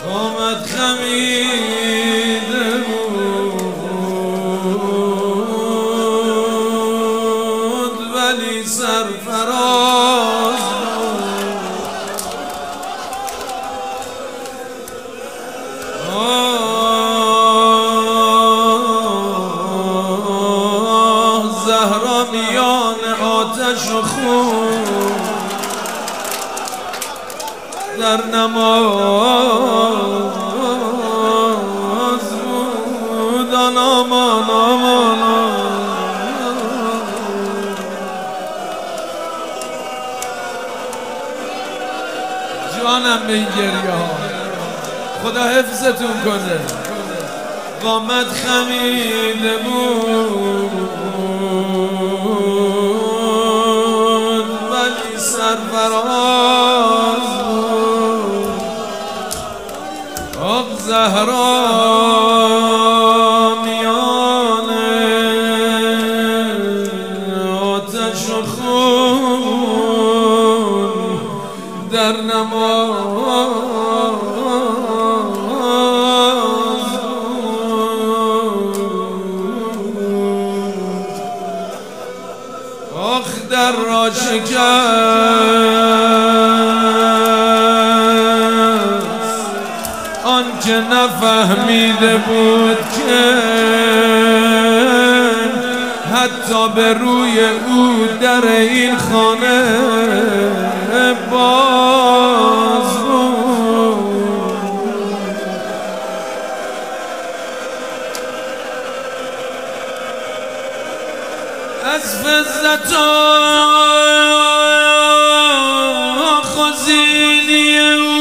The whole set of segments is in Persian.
آمد خمیده بود ولی سرفراز زهرا میان آتش و خون در نماز بود. آمان جانم به این گریه ها، خدا حفظتون کنه. قامت خمیده بود ولی سرفراز بود. آق زهرا میان آتش و خون در نماز آخ در را شکست آنچه نفهمیده بود که حتی به روی او در این خانه باز بود. از فضت و خزینی او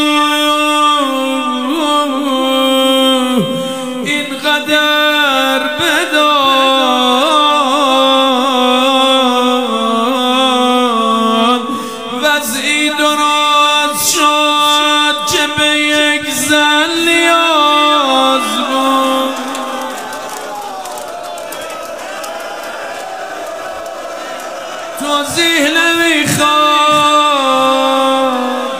اینقدر بدان وضعی درست شد که به یک زن نیاز بود. توضیح نمیخواد،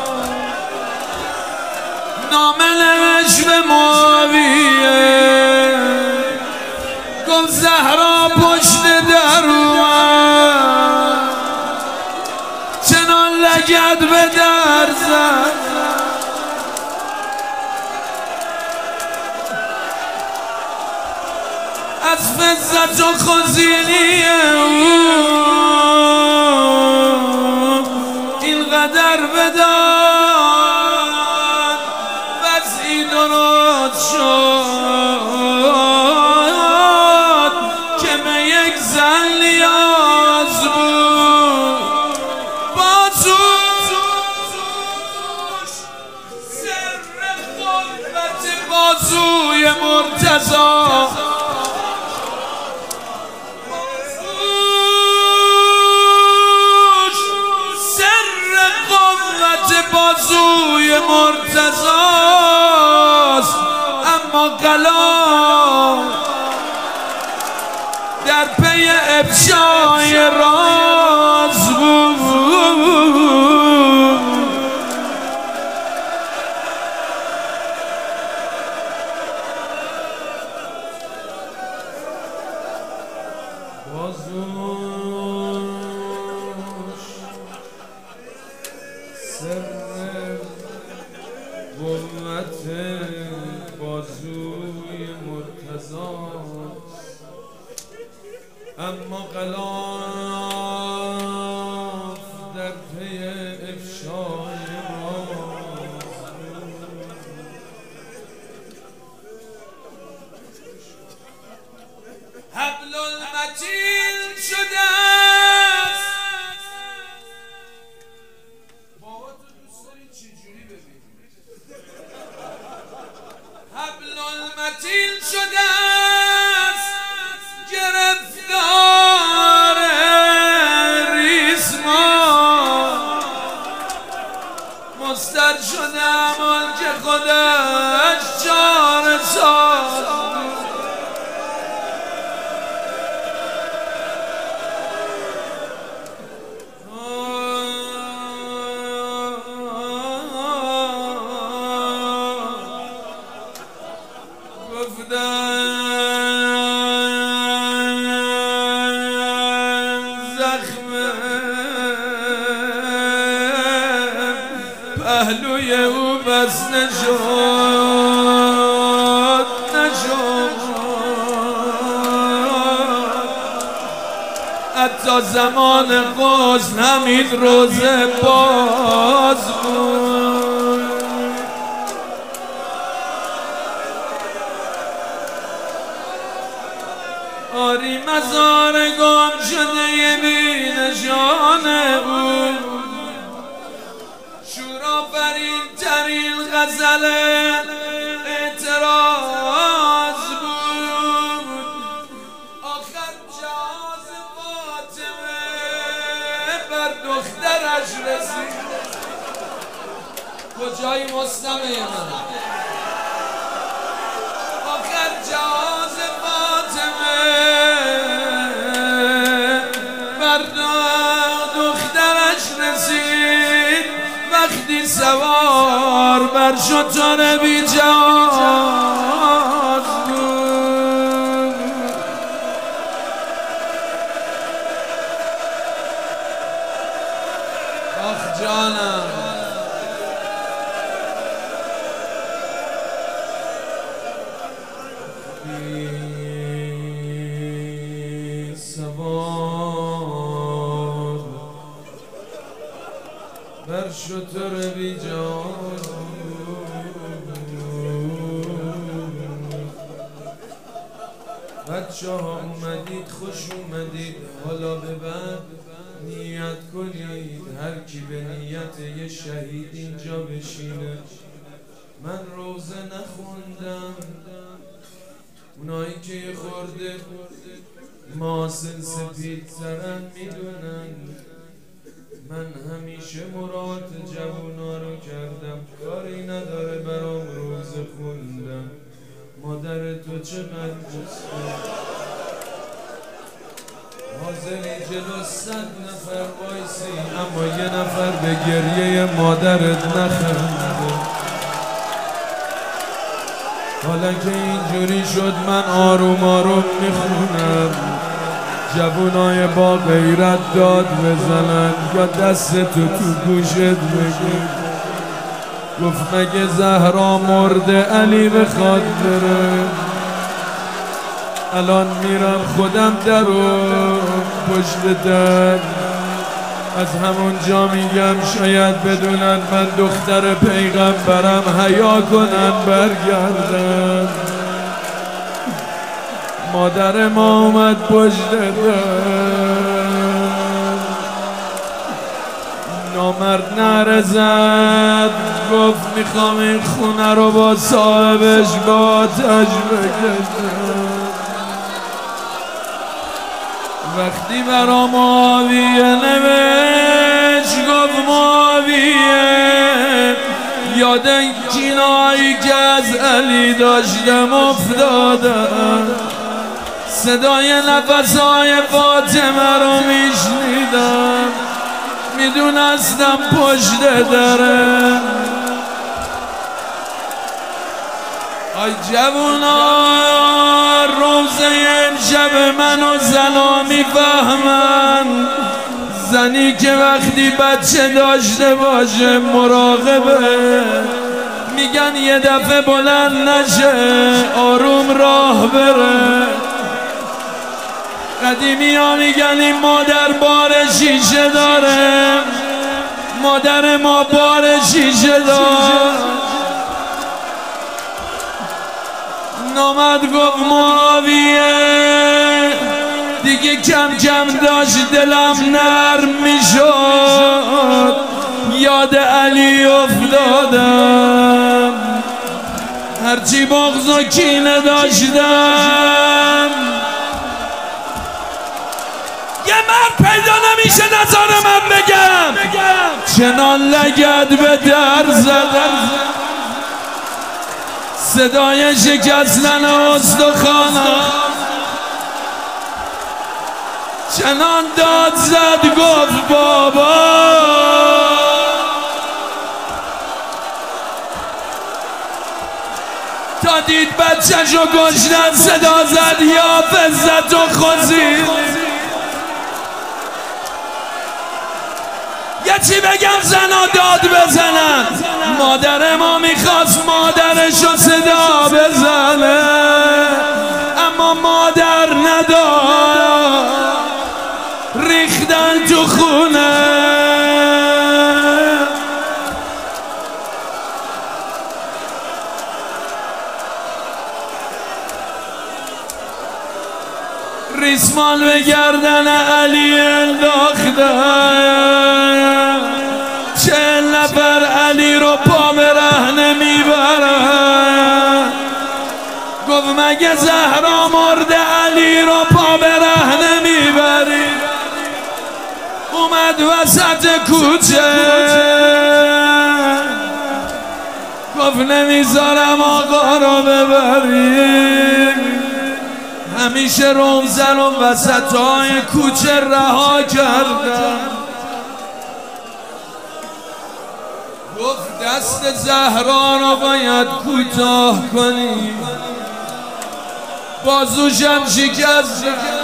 نامه نوشت به معاویه، گفت زهرا پشت در اومد چنان لگد به در زد از فضت و خزینی او اینقدر بدان وضعی درست شد که به یک زن نیاز بود. بازوش سر خلوت بازوی مرتضی، بازوی مرتضاست، اما قلم در پی افشای راز بود. بازوش سر قوت بازوی مرتضاست، اما غلاف در پی افشای راز. حبل المتین شده است. بابا تو دوست داری چجوری ببینی؟ حبل المتین شده است گرفتار ریسمان، مستر شده امان که خودش چاره ساز. پهلوی او بس نشد حتی زمان غزل همین روزه باز بود. آری مزار گم شده بی نشان او شورآفرین ترین غزل اعتراض بود. آخر جهاز فاطمه بر دخترش رسید. کجایی مستمع من؟ آخر جهاز فاطمه بر دخترش رسید. وقتی سوار بر شتر بی جهاز بود. آخ جانم سوار بر شتر بی جان. بچه ها اومدید خوش اومدید. حالا به بعد نیت کنید هر کی به نیت یه شهید اینجا بشینه. من روزه نخوندم. اونایی که یه خورده ماسل سپید سرن میدونن من همیشه مراد جوونا رو کردم. کاری نداره برام روزه خوندم. مادر تو چقدر دوسته حاضری جلو 100 نفر وایسی اما یه نفر به گریه مادرت نخنده. حالا که اینجوری شد من آروم آروم میخونم. جوونای با غیرت داد بزنن یا دست تو گوشت بگیر. گفت مگه زهرا مرده علی بخواد بره. الان میرم خودم درو پشت در. از همون جا میگم شاید بدونن من دختر پیغمبرم. حیا کنن برگردن. مادر ما اومد پشت در. نامرد نره زد گفت میخوام این خونه رو با صاحبش با آتش بکشم. وقتی برا معاویه نوشت گفت معاویه یاد این کینایی که از علی داشتم افتادم. صدای نفسهای فاطمه رو میشنیدم. میدونستم پشت داره. آی جوونا روزه امشب منو زنا میفهمن. زنی که وقتی بچه داشته باشه مراقبه. میگن یه دفعه بلند نشه آروم راه بره. قدیمی ها میگن این مادر بار شیشه داره. مادر ما بار شیشه داره. نامد گفت معاویه دیگه کم کم داشت دلم نرم میشد. یاد علی افتادم. هرچی بغض و کینه داشتم یه مرد پیدا نمیشه نذاره من بگم. چنان لگد به در زدم. صدای شکستن استخوانم چنان داد زد گفت بابا. تا دید بچه‌شو کشتن صدا زد یا فزت و خوزید. یه چی بگم زنا داد بزنن. مادر ما میخواست مادرشو صدا بزنه اما مادر نداد، ریختن تو خونه. ریسمان به گردن علی انداخته، 40 نفر علی رو پا به رهنه میبرن. گفت مگه زهرا مرده علی رو پا به رهنه میبری؟ اومد وسط کوچه گفت نمیذارم آقا رو ببری. همیشه روزن و وسطای کوچه رها کردن. گفت دست زهرا رو باید کوتاه کنی، بازوشم شکست.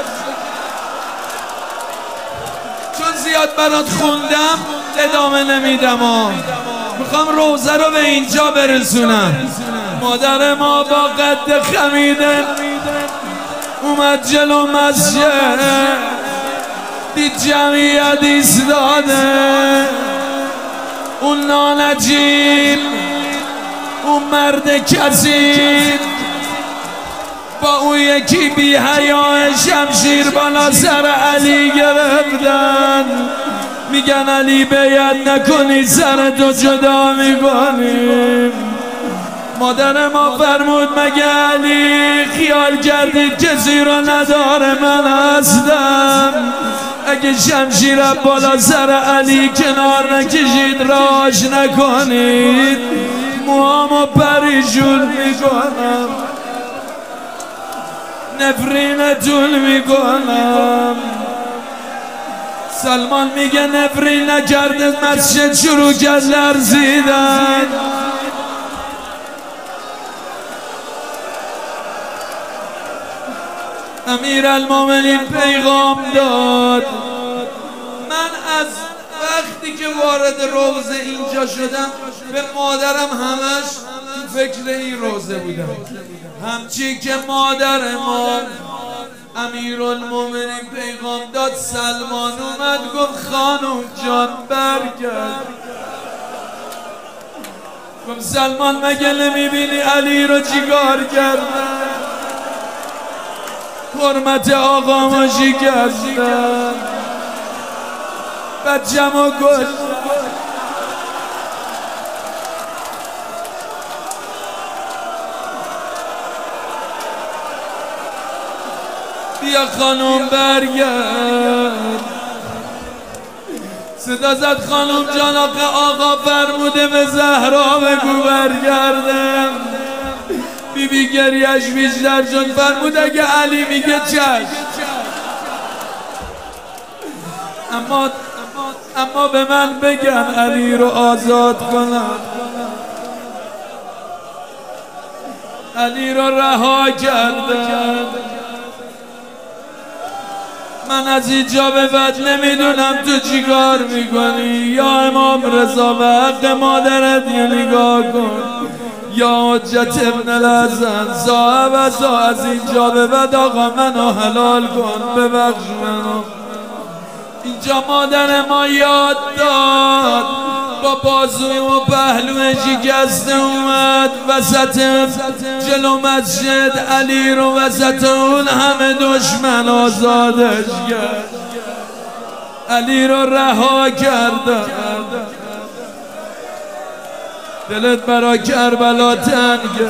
چون زیاد برات خوندم ادامه نمیدم، میخوام روزه رو به اینجا برسونم. مادر ما با قد خمیده اومد جلو مسجد، دید جمعیت ایستاده. اون نانجیب، اون مرد کثیف با اون یکی بی حیا شمشیر بالا سر علی گرفتن. میگن علی بیعت نکنی سرتو جدا میکنیم. مادر ما فرمود مگه علی خیال کردید کسی رو نداره؟ من هستم. اگه شمشیر بالا سر علی کنار نکشید راش نکنید موامو پریشون میکنم، نفرینتون میکنم. سلمان میگه نفرین نکرده مسجد شروع کرد لرزیدن. امیرالمومنین پیغام داد. من از وقتی که وارد روضه اینجا شدم به مادرم همش تو فکر این روضه بودم. همچی که مادر ما امیرالمومنین پیغام داد، سلمان اومد گفت خانم جان برگرد. گفت سلمان مگه نمیبینی علی رو چیکار کردن؟ حرمت آقا ما شکستن، بچه‌مو کشتن. بیا خانم برگرد. صدا زد خانم جان آقا فرموده به زهرا بگو برگردم. بیبی گریش بیشتر شد، فرمود اگه علی میگه چشم. اما به من بگن علی رو آزاد کنم. علی رو رها کردن. من از اینجا به بعد نمیدونم تو چی کار میکنی. یا امام رضا به حق مادرت یه نگاه کن، یا حجت ابن الحسن صاحب از اینجا به بعد آقا منو حلال کن، ببخش منو. اینجا مادر ما یاد داد، با بازوی و پهلو شکسته اومد وسط جلو مسجد علی رو وسط اون همه دشمن آزادش کرد. علی رو رها کرد. دلت برا کربلا تنگه.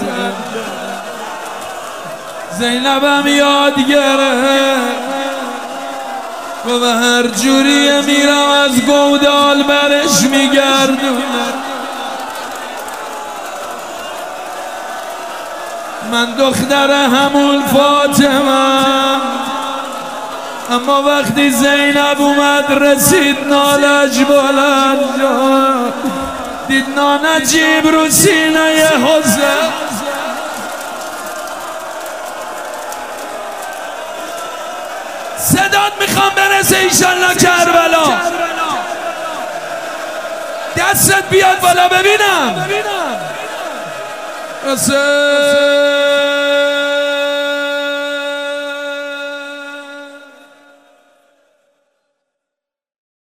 زینبم یاد گرفت و هر جوری میرم از گودال برش میگردونم. من دختر همون فاطمه، اما وقتی زینب اومد رسید نالش بلند شد، دید نانجیب رو سینه حسین. صدات میخوام برسه ایشالله کربلا. دستت بیاد بالا ببینم. حسین